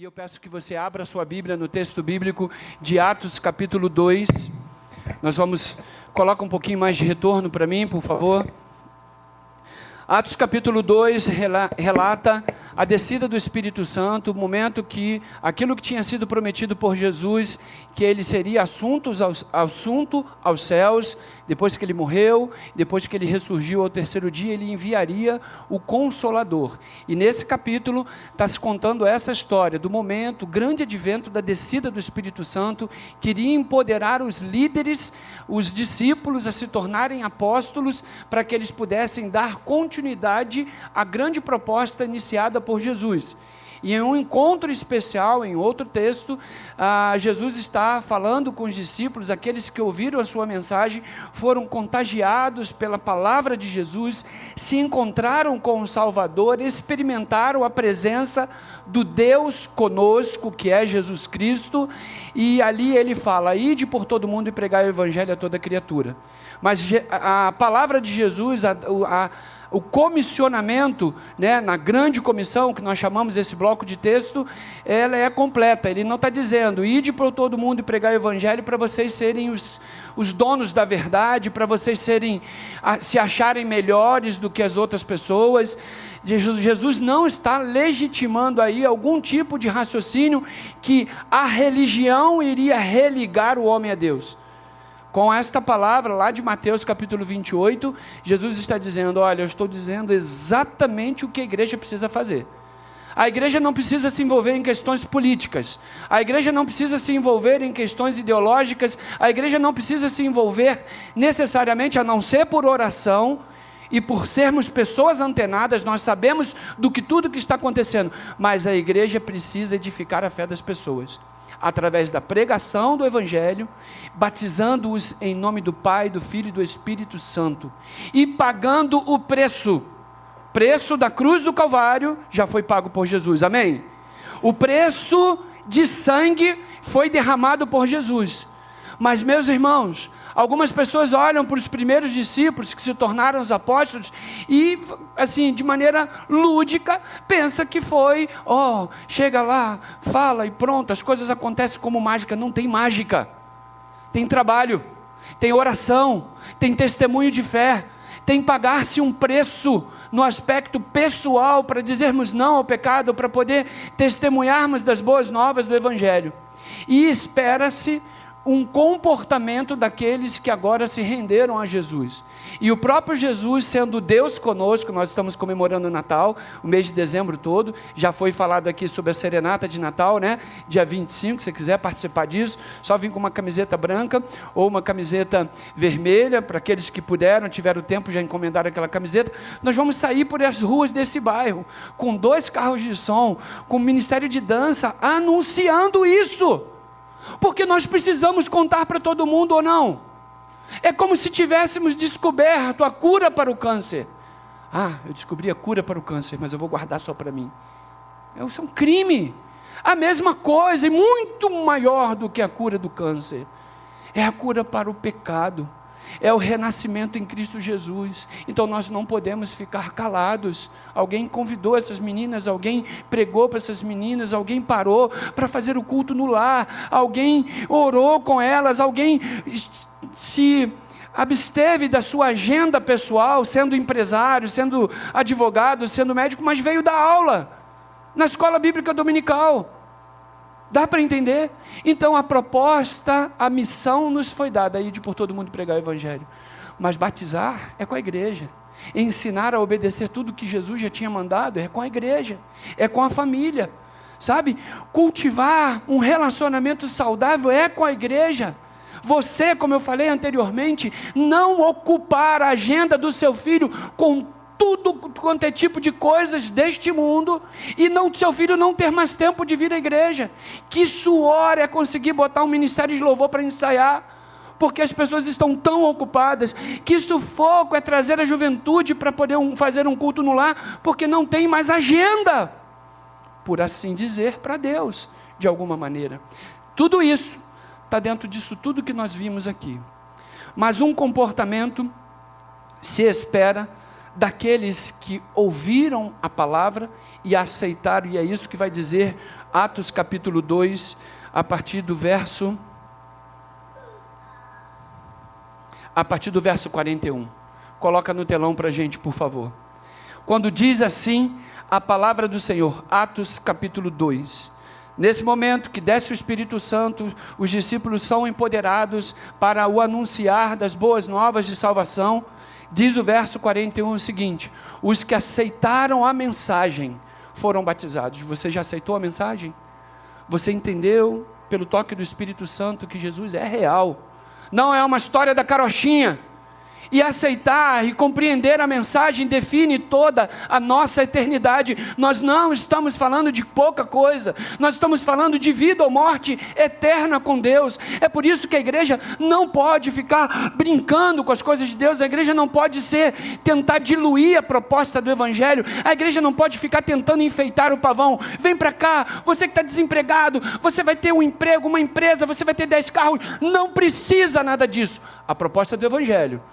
E eu peço que você abra a sua Bíblia no texto bíblico de Atos capítulo 2. Coloca um pouquinho mais de retorno para mim, por favor. Atos capítulo 2 relata a descida do Espírito Santo, o momento que aquilo que tinha sido prometido por Jesus, que ele seria assunto aos céus, depois que ele morreu, depois que ele ressurgiu ao terceiro dia, ele enviaria o Consolador. E nesse capítulo está se contando essa história do momento, o grande advento da descida do Espírito Santo, que iria empoderar os líderes, os discípulos a se tornarem apóstolos, para que eles pudessem dar continuidade à grande proposta iniciada por Jesus. E em um encontro especial, em outro texto, Jesus está falando com os discípulos, aqueles que ouviram a sua mensagem, foram contagiados pela palavra de Jesus, se encontraram com o Salvador, experimentaram a presença do Deus conosco, que é Jesus Cristo, e ali ele fala: ide por todo mundo e pregai o evangelho a toda criatura. Mas a palavra de Jesus, o comissionamento, na grande comissão, que nós chamamos esse bloco de texto, ela é completa. Ele não está dizendo, ide por todo mundo e pregar o evangelho para vocês serem os donos da verdade, para vocês se acharem melhores do que as outras pessoas. Jesus não está legitimando aí algum tipo de raciocínio que a religião iria religar o homem a Deus. Com esta palavra lá de Mateus capítulo 28, Jesus está dizendo: olha, eu estou dizendo exatamente o que a igreja precisa fazer. A igreja não precisa se envolver em questões políticas, a igreja não precisa se envolver em questões ideológicas, a igreja não precisa se envolver necessariamente, a não ser por oração, e por sermos pessoas antenadas, nós sabemos tudo que está acontecendo, mas a igreja precisa edificar a fé das pessoas, através da pregação do Evangelho, batizando-os em nome do Pai, do Filho e do Espírito Santo, e pagando o preço da cruz do Calvário, já foi pago por Jesus, amém? O preço de sangue foi derramado por Jesus. Mas, meus irmãos, algumas pessoas olham para os primeiros discípulos que se tornaram os apóstolos e, assim, de maneira lúdica, pensa que foi, chega lá, fala e pronto, as coisas acontecem como mágica. Não tem mágica, tem trabalho, tem oração, tem testemunho de fé, tem pagar-se um preço no aspecto pessoal para dizermos não ao pecado, para poder testemunharmos das boas novas do Evangelho. E espera-se um comportamento daqueles que agora se renderam a Jesus. E o próprio Jesus, sendo Deus conosco, nós estamos comemorando o Natal, o mês de dezembro todo, já foi falado aqui sobre a serenata de Natal, dia 25, se você quiser participar disso, só vir com uma camiseta branca, ou uma camiseta vermelha, para aqueles que puderam, tiveram tempo, já encomendaram aquela camiseta. Nós vamos sair por as ruas desse bairro, com 2 carros de som, com o ministério de dança, anunciando isso, porque nós precisamos contar para todo mundo ou não. É como se tivéssemos descoberto a cura para o câncer. Eu descobri a cura para o câncer, mas eu vou guardar só para mim. Isso é um crime. A mesma coisa, e muito maior do que a cura do câncer, é a cura para o pecado, é o renascimento em Cristo Jesus. Então nós não podemos ficar calados. Alguém convidou essas meninas, alguém pregou para essas meninas, alguém parou para fazer o culto no lar, alguém orou com elas, alguém se absteve da sua agenda pessoal, sendo empresário, sendo advogado, sendo médico, mas veio dar aula na escola bíblica dominical. Dá para entender? Então a proposta, a missão nos foi dada, ir por todo mundo pregar o Evangelho. Mas batizar é com a igreja. Ensinar a obedecer tudo que Jesus já tinha mandado é com a igreja, é com a família. Sabe? Cultivar um relacionamento saudável é com a igreja. Você, como eu falei anteriormente, não ocupar a agenda do seu filho com tudo quanto é tipo de coisas deste mundo, e seu filho não ter mais tempo de vir à igreja. Que suor é conseguir botar um ministério de louvor para ensaiar, porque as pessoas estão tão ocupadas. Que sufoco é trazer a juventude para poder fazer um culto no lar, porque não tem mais agenda, por assim dizer, para Deus, de alguma maneira. Tudo isso está dentro disso tudo que nós vimos aqui. Mas um comportamento se espera daqueles que ouviram a palavra e a aceitaram, e é isso que vai dizer Atos capítulo 2, a partir do verso 41. Coloca no telão para a gente, por favor. Quando diz assim a palavra do Senhor, Atos capítulo 2, nesse momento que desce o Espírito Santo, os discípulos são empoderados para o anunciar das boas novas de salvação. Diz o verso 41 o seguinte: os que aceitaram a mensagem foram batizados. Você já aceitou a mensagem? Você entendeu pelo toque do Espírito Santo que Jesus é real, não é uma história da carochinha? E aceitar e compreender a mensagem define toda a nossa eternidade. Nós não estamos falando de pouca coisa, nós estamos falando de vida ou morte eterna com Deus. É por isso que a igreja não pode ficar brincando com as coisas de Deus, a igreja não pode tentar diluir a proposta do Evangelho, a igreja não pode ficar tentando enfeitar o pavão. Vem para cá, você que está desempregado, você vai ter um emprego, uma empresa, você vai ter 10 carros, não precisa nada disso. A proposta do Evangelho.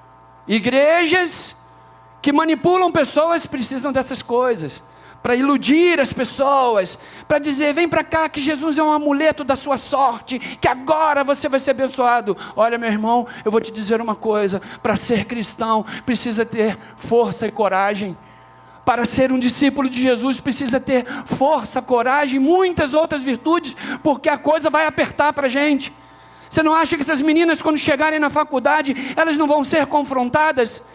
Igrejas que manipulam pessoas precisam dessas coisas, para iludir as pessoas, para dizer, vem para cá que Jesus é um amuleto da sua sorte, que agora você vai ser abençoado. Olha, meu irmão, eu vou te dizer uma coisa, para ser cristão precisa ter força e coragem. Para ser um discípulo de Jesus precisa ter força, coragem e muitas outras virtudes, porque a coisa vai apertar para a gente. Você não acha que essas meninas, quando chegarem na faculdade, elas não vão ser confrontadas?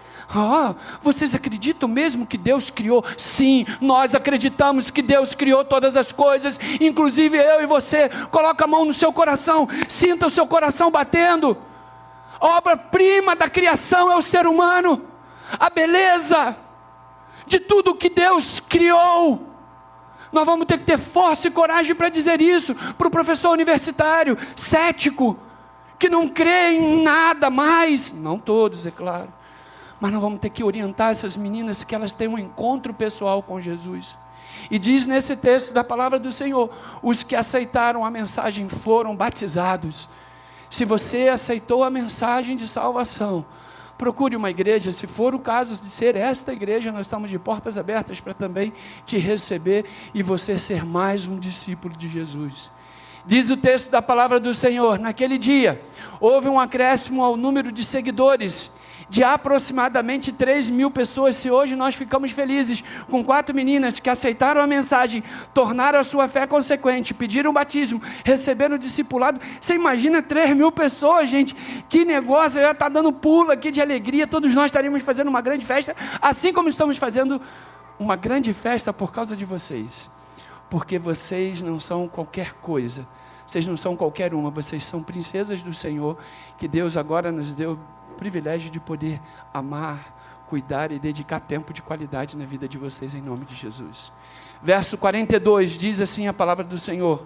Vocês acreditam mesmo que Deus criou? Sim, nós acreditamos que Deus criou todas as coisas, inclusive eu e você. Coloca a mão no seu coração, sinta o seu coração batendo. A obra-prima da criação é o ser humano, a beleza de tudo que Deus criou. Nós vamos ter que ter força e coragem para dizer isso para o professor universitário, cético, que não crê em nada mais. Não todos, é claro. Mas nós vamos ter que orientar essas meninas que elas tenham um encontro pessoal com Jesus. E diz nesse texto da palavra do Senhor, os que aceitaram a mensagem foram batizados. Se você aceitou a mensagem de salvação, procure uma igreja. Se for o caso de ser esta igreja, nós estamos de portas abertas para também te receber e você ser mais um discípulo de Jesus. Diz o texto da palavra do Senhor, naquele dia, houve um acréscimo ao número de seguidores, de aproximadamente 3.000 pessoas. Se hoje nós ficamos felizes com 4 meninas que aceitaram a mensagem, tornaram a sua fé consequente, pediram o batismo, receberam o discipulado, você imagina 3.000 pessoas, gente, que negócio, eu já está dando pulo aqui de alegria, todos nós estaríamos fazendo uma grande festa, assim como estamos fazendo uma grande festa por causa de vocês, porque vocês não são qualquer coisa, vocês não são qualquer uma, vocês são princesas do Senhor, que Deus agora nos deu o privilégio de poder amar, cuidar e dedicar tempo de qualidade na vida de vocês, em nome de Jesus. Verso 42, diz assim a palavra do Senhor.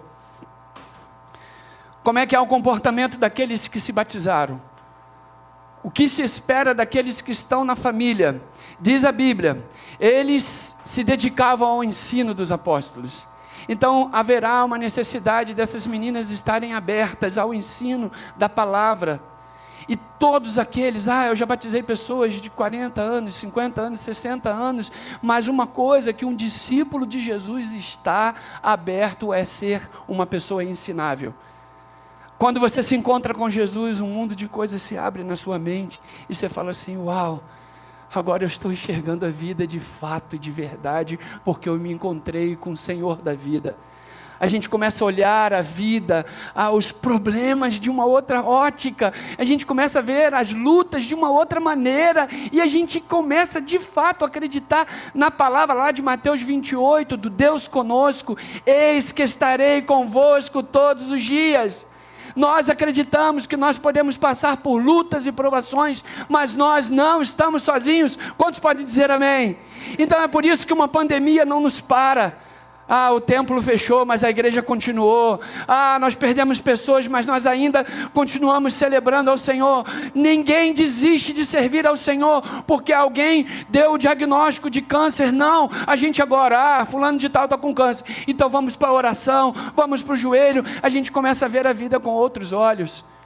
Como é que é o comportamento daqueles que se batizaram? O que se espera daqueles que estão na família? Diz a Bíblia, eles se dedicavam ao ensino dos apóstolos. Então haverá uma necessidade dessas meninas estarem abertas ao ensino da palavra. E todos aqueles, eu já batizei pessoas de 40 anos, 50 anos, 60 anos, mas uma coisa que um discípulo de Jesus está aberto é ser uma pessoa ensinável. Quando você se encontra com Jesus, um mundo de coisas se abre na sua mente, e você fala assim, uau, agora eu estou enxergando a vida de fato e de verdade, porque eu me encontrei com o Senhor da vida. A gente começa a olhar a vida, os problemas de uma outra ótica, a gente começa a ver as lutas de uma outra maneira, e a gente começa de fato a acreditar na palavra lá de Mateus 28, do Deus conosco, eis que estarei convosco todos os dias. Nós acreditamos que nós podemos passar por lutas e provações, mas nós não estamos sozinhos. Quantos podem dizer amém? Então é por isso que uma pandemia não nos para. O templo fechou, mas a igreja continuou. Nós perdemos pessoas, mas nós ainda continuamos celebrando ao Senhor. Ninguém desiste de servir ao Senhor, porque alguém deu o diagnóstico de câncer. Não, a gente agora, fulano de tal está com câncer, então vamos para a oração, vamos para o joelho, a gente começa a ver a vida com outros olhos.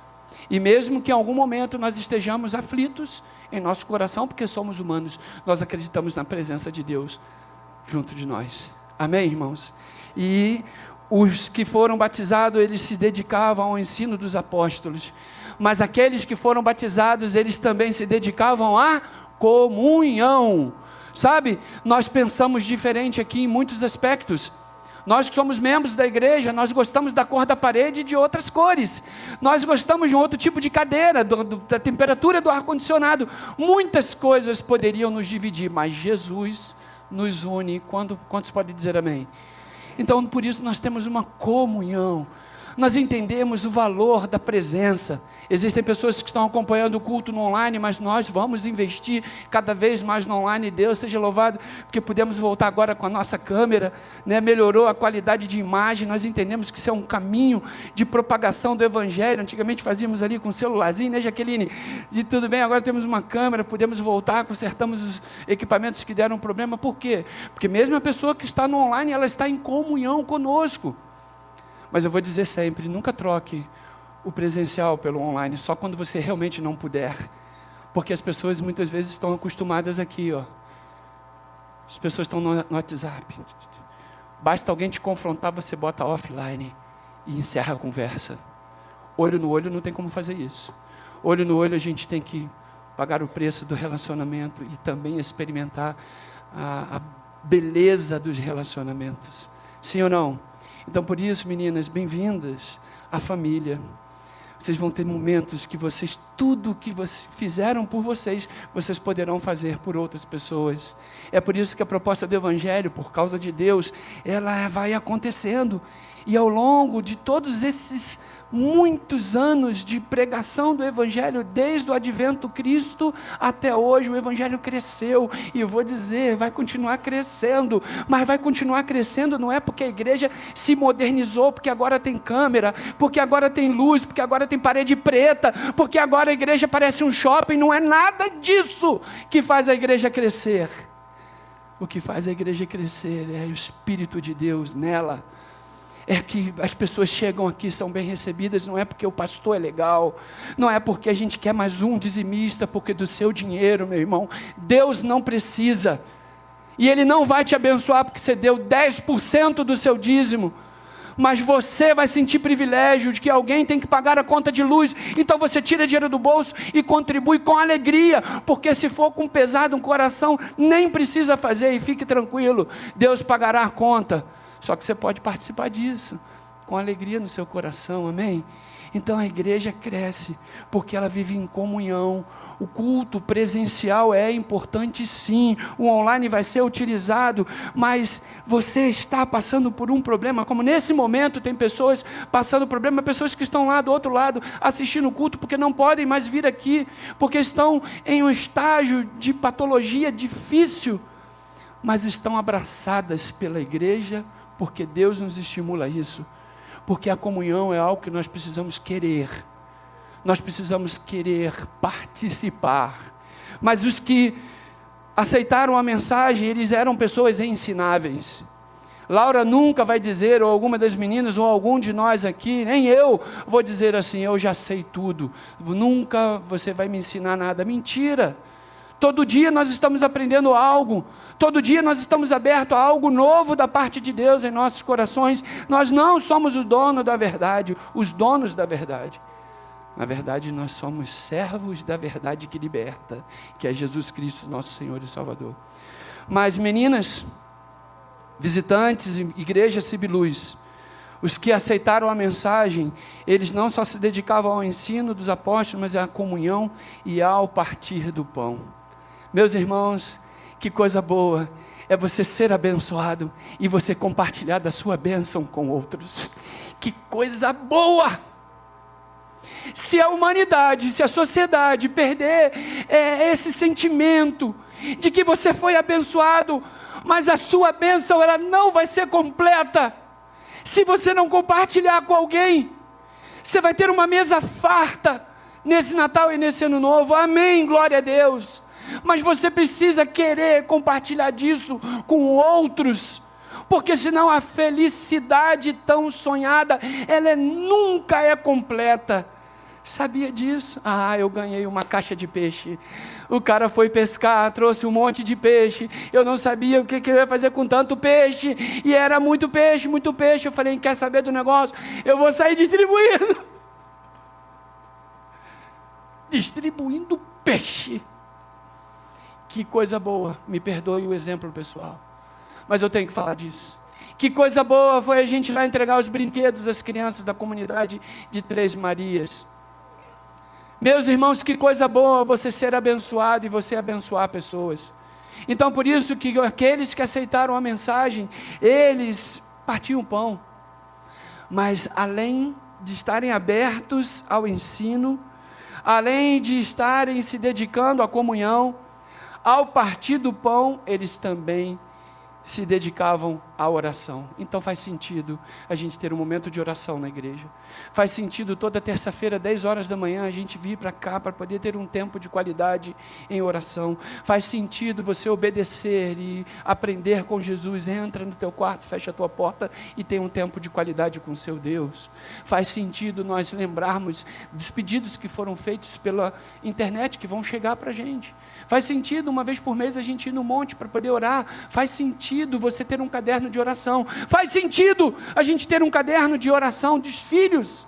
E mesmo que em algum momento nós estejamos aflitos em nosso coração, porque somos humanos, nós acreditamos na presença de Deus junto de nós. Amém, irmãos? E os que foram batizados, eles se dedicavam ao ensino dos apóstolos. Mas aqueles que foram batizados, eles também se dedicavam à comunhão. Sabe, nós pensamos diferente aqui em muitos aspectos. Nós que somos membros da igreja, nós gostamos da cor da parede e de outras cores. Nós gostamos de um outro tipo de cadeira, da temperatura do ar-condicionado. Muitas coisas poderiam nos dividir, mas Jesus nos une. Quantos podem dizer amém? Então, por isso nós temos uma comunhão. Nós entendemos o valor da presença. Existem pessoas que estão acompanhando o culto no online, mas nós vamos investir cada vez mais no online. Deus seja louvado, porque podemos voltar agora com a nossa câmera, né? Melhorou a qualidade de imagem. Nós entendemos que isso é um caminho de propagação do Evangelho. Antigamente fazíamos ali com um celularzinho, né, Jaqueline? E tudo bem, agora temos uma câmera, podemos voltar, consertamos os equipamentos que deram problema. Por quê? Porque mesmo a pessoa que está no online, ela está em comunhão conosco. Mas eu vou dizer sempre, nunca troque o presencial pelo online, só quando você realmente não puder. Porque as pessoas muitas vezes estão acostumadas aqui, ó. As pessoas estão no WhatsApp. Basta alguém te confrontar, você bota offline e encerra a conversa. Olho no olho não tem como fazer isso. Olho no olho a gente tem que pagar o preço do relacionamento e também experimentar a beleza dos relacionamentos. Sim ou não? Então, por isso, meninas, bem-vindas à família. Vocês vão ter momentos que tudo que vocês fizeram por vocês poderão fazer por outras pessoas. É por isso que a proposta do Evangelho, por causa de Deus, ela vai acontecendo. E ao longo de todos esses muitos anos de pregação do Evangelho, desde o advento Cristo até hoje, o Evangelho cresceu, e eu vou dizer, vai continuar crescendo, mas vai continuar crescendo não é porque a igreja se modernizou, porque agora tem câmera, porque agora tem luz, porque agora tem parede preta, porque agora a igreja parece um shopping. Não é nada disso que faz a igreja crescer. O que faz a igreja crescer é o Espírito de Deus nela. É que as pessoas chegam aqui, são bem recebidas, não é porque o pastor é legal, não é porque a gente quer mais um dizimista, porque do seu dinheiro, meu irmão, Deus não precisa, e Ele não vai te abençoar porque você deu 10% do seu dízimo, mas você vai sentir privilégio de que alguém tem que pagar a conta de luz, então você tira dinheiro do bolso e contribui com alegria, porque se for com pesado no coração, nem precisa fazer, e fique tranquilo, Deus pagará a conta. Só que você pode participar disso, com alegria no seu coração, amém? Então a igreja cresce, porque ela vive em comunhão. O culto presencial é importante sim, o online vai ser utilizado, mas você está passando por um problema, como nesse momento tem pessoas passando problema, pessoas que estão lá do outro lado, assistindo o culto, porque não podem mais vir aqui, porque estão em um estágio de patologia difícil, mas estão abraçadas pela igreja, porque Deus nos estimula a isso, porque a comunhão é algo que nós precisamos querer participar, mas os que aceitaram a mensagem, eles eram pessoas ensináveis. Laura nunca vai dizer, ou alguma das meninas, ou algum de nós aqui, nem eu, vou dizer assim, eu já sei tudo, nunca você vai me ensinar nada. Mentira! Todo dia nós estamos aprendendo algo, todo dia nós estamos abertos a algo novo da parte de Deus em nossos corações. Nós não somos o dono da verdade, os donos da verdade. Na verdade, nós somos servos da verdade que liberta, que é Jesus Cristo, nosso Senhor e Salvador. Mas meninas, visitantes, igreja Cibiluz, os que aceitaram a mensagem, eles não só se dedicavam ao ensino dos apóstolos, mas à comunhão e ao partir do pão. Meus irmãos, que coisa boa é você ser abençoado e você compartilhar da sua bênção com outros. Que coisa boa! Se a humanidade, se a sociedade perder esse sentimento de que você foi abençoado, mas a sua bênção ela não vai ser completa, se você não compartilhar com alguém, você vai ter uma mesa farta nesse Natal e nesse Ano Novo, amém, glória a Deus, mas você precisa querer compartilhar disso com outros, porque senão a felicidade tão sonhada, ela nunca é completa, Sabia disso? Eu ganhei uma caixa de peixe. O cara foi pescar, trouxe um monte de peixe. Eu não sabia o que eu ia fazer com tanto peixe. E era muito peixe, muito peixe. Eu falei, quer saber do negócio? Eu vou sair distribuindo. Distribuindo peixe. Que coisa boa. Me perdoe o exemplo pessoal, mas eu tenho que falar disso. Que coisa boa foi a gente lá entregar os brinquedos às crianças da comunidade de Três Marias. Meus irmãos, que coisa boa você ser abençoado e você abençoar pessoas. Então, por isso que aqueles que aceitaram a mensagem, eles partiam o pão. Mas além de estarem abertos ao ensino, além de estarem se dedicando à comunhão, ao partir do pão, eles também se dedicavam à oração. Então faz sentido a gente ter um momento de oração na igreja. Faz sentido toda terça-feira, 10 horas da manhã, a gente vir para cá para poder ter um tempo de qualidade em oração. Faz sentido você obedecer e aprender com Jesus. Entra no teu quarto, fecha a tua porta e tem um tempo de qualidade com o seu Deus. Faz sentido nós lembrarmos dos pedidos que foram feitos pela internet, que vão chegar para a gente. Faz sentido uma vez por mês a gente ir no monte para poder orar. Faz sentido você ter um caderno de oração. Faz sentido a gente ter um caderno de oração dos filhos.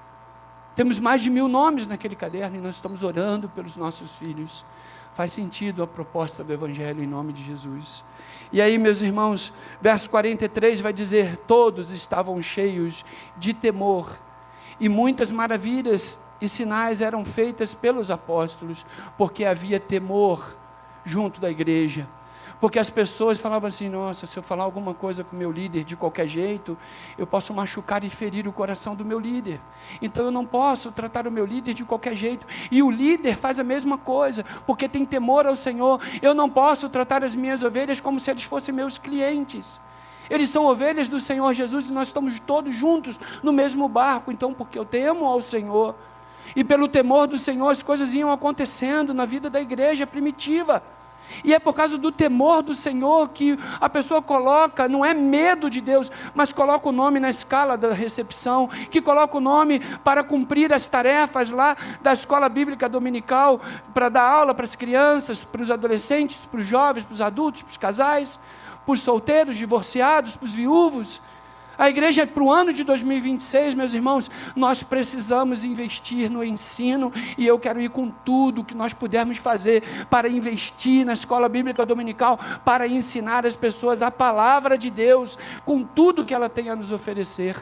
Temos mais de 1000 nomes naquele caderno e nós estamos orando pelos nossos filhos. Faz sentido a proposta do Evangelho em nome de Jesus. E aí, meus irmãos, verso 43 vai dizer, todos estavam cheios de temor e muitas maravilhas e sinais eram feitas pelos apóstolos, porque havia temor junto da igreja. Porque as pessoas falavam assim, nossa, se eu falar alguma coisa com o meu líder de qualquer jeito, eu posso machucar e ferir o coração do meu líder. Então eu não posso tratar o meu líder de qualquer jeito. E o líder faz a mesma coisa, porque tem temor ao Senhor. Eu não posso tratar as minhas ovelhas como se eles fossem meus clientes. Eles são ovelhas do Senhor Jesus e nós estamos todos juntos no mesmo barco. Então, porque eu temo ao Senhor, e pelo temor do Senhor as coisas iam acontecendo na vida da igreja primitiva. E é por causa do temor do Senhor que a pessoa coloca, não é medo de Deus, mas coloca o nome na escala da recepção, que coloca o nome para cumprir as tarefas lá da escola bíblica dominical, para dar aula para as crianças, para os adolescentes, para os jovens, para os adultos, para os casais, para os solteiros, divorciados, para os viúvos. A igreja, para o ano de 2026, meus irmãos, nós precisamos investir no ensino, e eu quero ir com tudo que nós pudermos fazer para investir na escola bíblica dominical, para ensinar as pessoas a palavra de Deus, com tudo que ela tem a nos oferecer.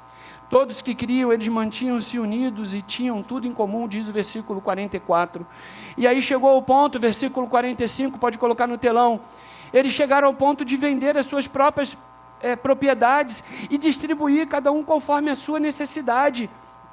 Todos que criam, eles mantinham-se unidos e tinham tudo em comum, diz o versículo 44. E aí chegou ao ponto, versículo 45, pode colocar no telão, eles chegaram ao ponto de vender as suas próprias propriedades e distribuir cada um conforme a sua necessidade.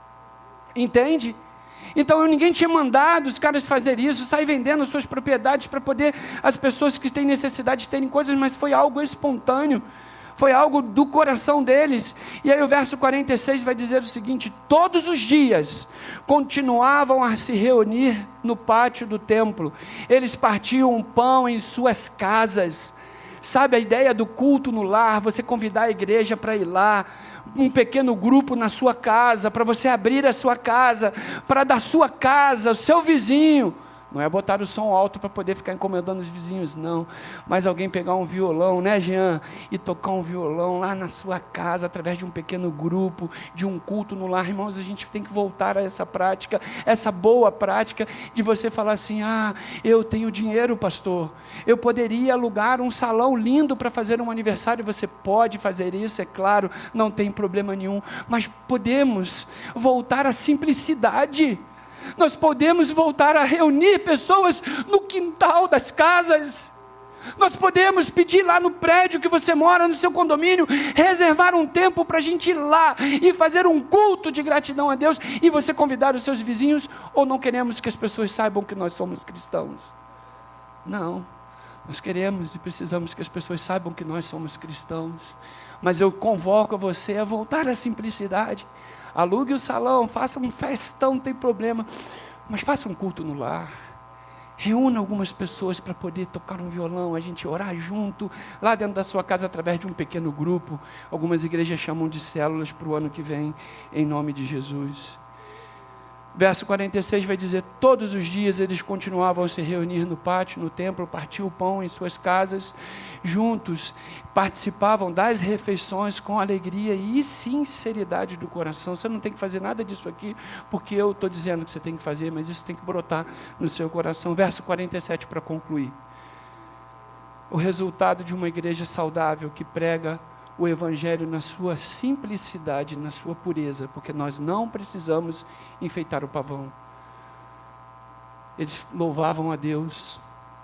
Entende? Então ninguém tinha mandado os caras fazer isso, sair vendendo as suas propriedades para poder as pessoas que têm necessidade terem coisas, mas foi algo espontâneo, foi algo do coração deles. E aí o verso 46 vai dizer o seguinte: todos os dias continuavam a se reunir no pátio do templo, eles partiam o pão em suas casas. Sabe a ideia do culto no lar, você convidar a igreja para ir lá, um pequeno grupo na sua casa, para você abrir a sua casa, para da sua casa, o seu vizinho, não é botar o som alto para poder ficar incomodando os vizinhos, não, mas alguém pegar um violão, né, Jean, e tocar um violão lá na sua casa, através de um pequeno grupo, de um culto no lar. Irmãos, a gente tem que voltar a essa prática, essa boa prática, de você falar assim, eu tenho dinheiro, pastor, eu poderia alugar um salão lindo para fazer um aniversário. Você pode fazer isso, é claro, não tem problema nenhum, mas podemos voltar à simplicidade. Nós podemos voltar a reunir pessoas no quintal das casas. Nós podemos pedir lá no prédio que você mora, no seu condomínio, reservar um tempo para a gente ir lá e fazer um culto de gratidão a Deus, e você convidar os seus vizinhos. Ou não queremos que as pessoas saibam que nós somos cristãos? Não, nós queremos e precisamos que as pessoas saibam que nós somos cristãos. Mas eu convoco você a voltar à simplicidade. Alugue o salão, faça um festão, não tem problema, mas faça um culto no lar. Reúna algumas pessoas para poder tocar um violão, a gente orar junto, lá dentro da sua casa, através de um pequeno grupo. Algumas igrejas chamam de células para o ano que vem, em nome de Jesus. Verso 46 vai dizer: todos os dias eles continuavam a se reunir no pátio, no templo, partiam o pão em suas casas, juntos, participavam das refeições com alegria e sinceridade do coração. Você não tem que fazer nada disso aqui, porque eu estou dizendo que você tem que fazer, mas isso tem que brotar no seu coração. Verso 47 para concluir. O resultado de uma igreja saudável que prega o Evangelho na sua simplicidade, na sua pureza, porque nós não precisamos enfeitar o pavão. Eles louvavam a Deus,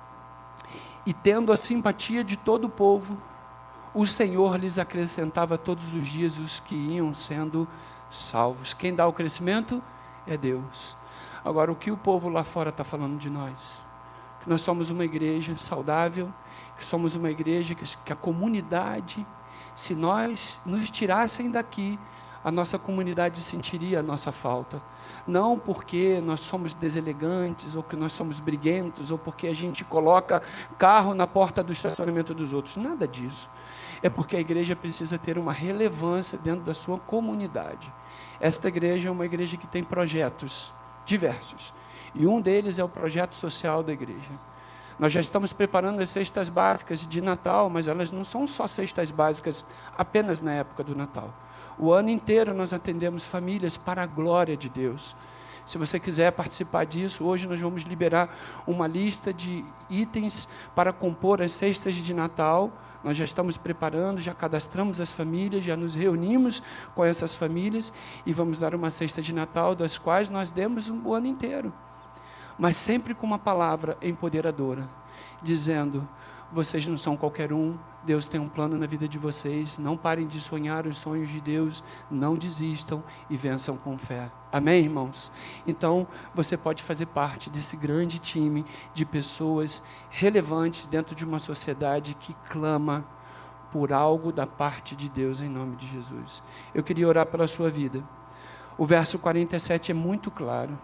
e tendo a simpatia de todo o povo, o Senhor lhes acrescentava todos os dias os que iam sendo salvos. Quem dá o crescimento é Deus. Agora, o que o povo lá fora está falando de nós? Que nós somos uma igreja saudável, que somos uma igreja que a comunidade, se nós nos tirassem daqui, a nossa comunidade sentiria a nossa falta. Não porque nós somos deselegantes, ou que nós somos briguentos, ou porque a gente coloca carro na porta do estacionamento dos outros. Nada disso. É porque a igreja precisa ter uma relevância dentro da sua comunidade. Esta igreja é uma igreja que tem projetos diversos. E um deles é o projeto social da igreja. Nós já estamos preparando as cestas básicas de Natal, mas elas não são só cestas básicas apenas na época do Natal. O ano inteiro nós atendemos famílias para a glória de Deus. Se você quiser participar disso, hoje nós vamos liberar uma lista de itens para compor as cestas de Natal. Nós já estamos preparando, já cadastramos as famílias, já nos reunimos com essas famílias e vamos dar uma cesta de Natal, das quais nós demos o ano inteiro. Mas sempre com uma palavra empoderadora, dizendo: vocês não são qualquer um, Deus tem um plano na vida de vocês, não parem de sonhar os sonhos de Deus, não desistam e vençam com fé. Amém, irmãos? Então, você pode fazer parte desse grande time de pessoas relevantes dentro de uma sociedade que clama por algo da parte de Deus, em nome de Jesus. Eu queria orar pela sua vida. O verso 47 é muito claro.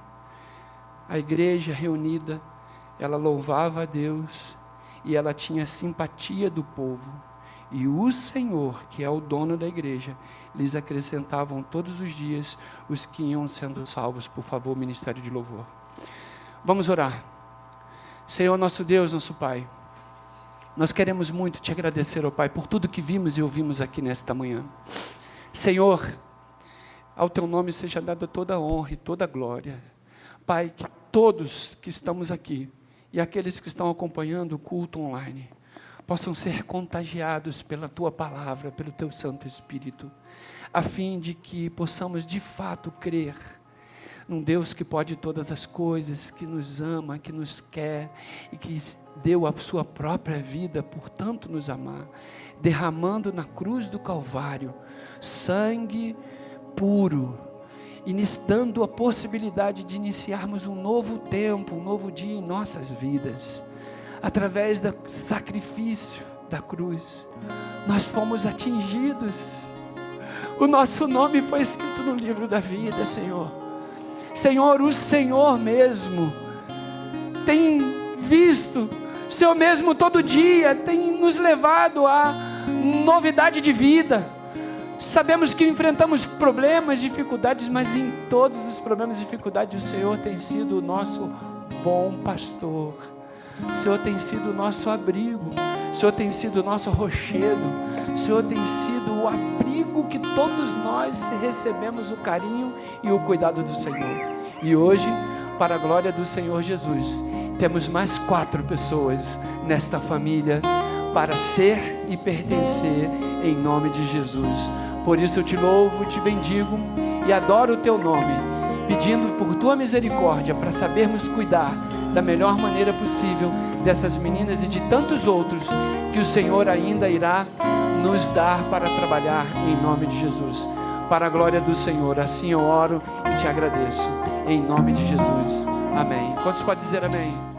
A igreja reunida, ela louvava a Deus e ela tinha simpatia do povo. E o Senhor, que é o dono da igreja, lhes acrescentavam todos os dias os que iam sendo salvos. Por favor, ministério de louvor. Vamos orar. Senhor, nosso Deus, nosso Pai, nós queremos muito te agradecer, ó Pai, por tudo que vimos e ouvimos aqui nesta manhã. Senhor, ao teu nome seja dada toda a honra e toda a glória. Pai, que todos que estamos aqui e aqueles que estão acompanhando o culto online possam ser contagiados pela Tua palavra, pelo Teu Santo Espírito, a fim de que possamos de fato crer num Deus que pode todas as coisas, que nos ama, que nos quer e que deu a Sua própria vida por tanto nos amar, derramando na cruz do Calvário sangue puro, e nos dando a possibilidade de iniciarmos um novo tempo, um novo dia em nossas vidas. Através do sacrifício da cruz, nós fomos atingidos. O nosso nome foi escrito no livro da vida, Senhor. Senhor, o Senhor mesmo tem visto, o Senhor mesmo todo dia tem nos levado a novidade de vida. Sabemos que enfrentamos problemas, dificuldades, mas em todos os problemas e dificuldades o Senhor tem sido o nosso bom pastor. O Senhor tem sido o nosso abrigo, o Senhor tem sido o nosso rochedo, o Senhor tem sido o abrigo que todos nós recebemos o carinho e o cuidado do Senhor. E hoje, para a glória do Senhor Jesus, temos mais 4 pessoas nesta família para ser e pertencer em nome de Jesus. Por isso eu te louvo, te bendigo e adoro o teu nome, pedindo por tua misericórdia para sabermos cuidar da melhor maneira possível dessas meninas e de tantos outros que o Senhor ainda irá nos dar para trabalhar em nome de Jesus. Para a glória do Senhor, assim eu oro e te agradeço, em nome de Jesus. Amém. Quantos podem dizer amém?